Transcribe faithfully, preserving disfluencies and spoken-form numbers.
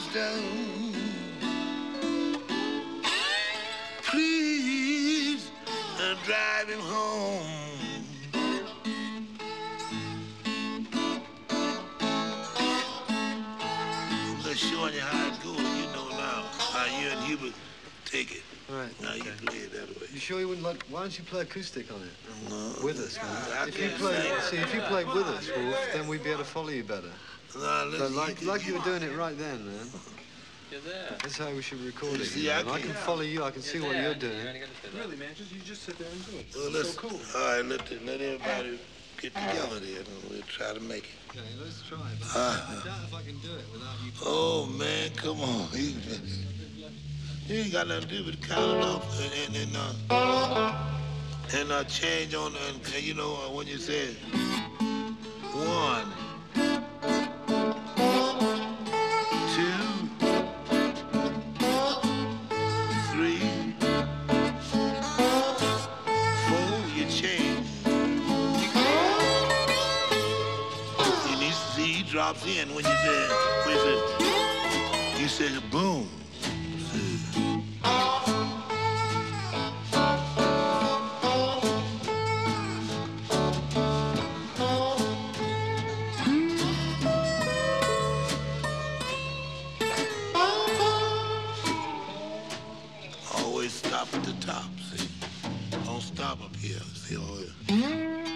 comes down. Please uh, drive him home. I'm just showing you how it goes, you know now. How you and Hubert take it. All right. Now okay. you play it that way. You sure you wouldn't like... Why don't you play acoustic on it? No. With us, man. I If you can't play... sing. See, if you played with us, Wolf, then we'd be able to follow you better. No, So listen, like, you, like you were doing it right then, man. You're there. That's how we should record it. See, you know, I and I can't- can follow you. I can see You're what there. you're doing. You're only gonna do that. Really, man, just you just sit there and do it. Well, It's let's, so cool. all right, let, the, let everybody get together there and we'll try to make it. Okay, let's try. But Uh. I doubt if I can do it without you. Oh, man, come on. You, just, you ain't got nothing to do but count it off and, and, and, uh, and uh, change on, and, you know, uh, when you say one, two, three, four, you change. You need to see he drops in when you say, when you say, you say boom. Always stop at the top, see? Don't stop up here, see? Always.